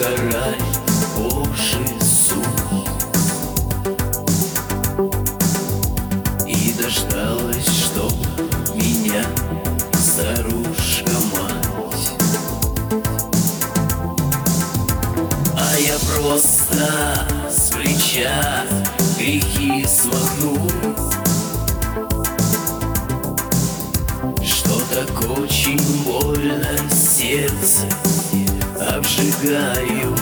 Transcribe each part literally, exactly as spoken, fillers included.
покарай, Боже, суд. И дождалась, чтоб меня старушка-мать. А я просто с плеча грехи смахнул, что так очень больно сердце обжигаю.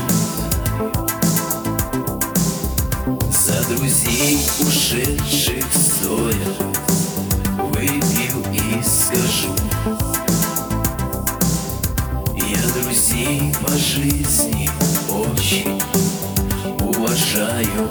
За друзей ушедших стоя выпью и скажу: я друзей по жизни очень уважаю.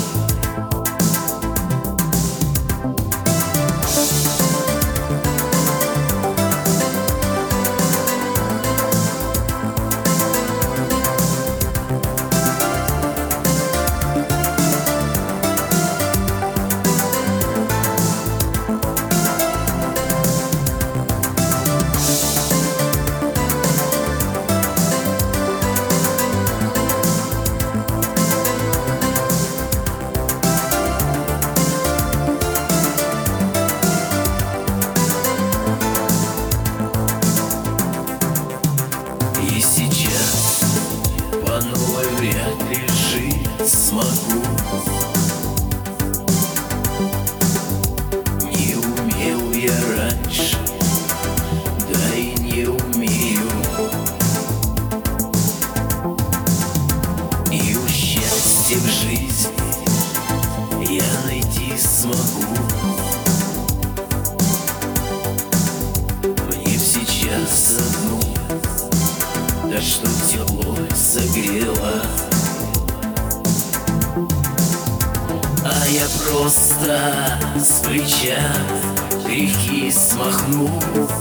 И сейчас по новой вряд ли жить смогу. Не умел я раньше, да и не умею. И у счастья в жизни я найти смогу. Мне сейчас одну, да что тепло согрело. А я просто с плеча грехи смахнул,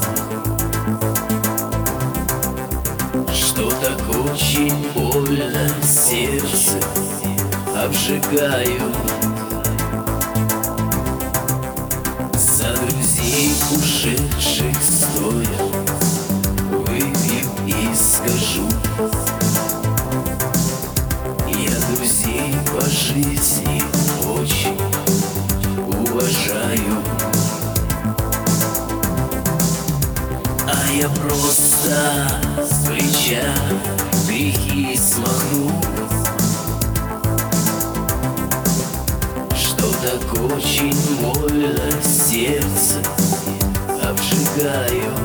что так очень больно сердце обжигаю. За друзей ушедших стоя выпью и скажу: я друзей по жизни очень уважаю. А я просто с плеча грехи смахнул, что так очень больно сердце обжигаю.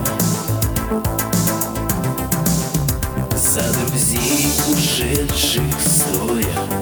За друзей ушедших стоя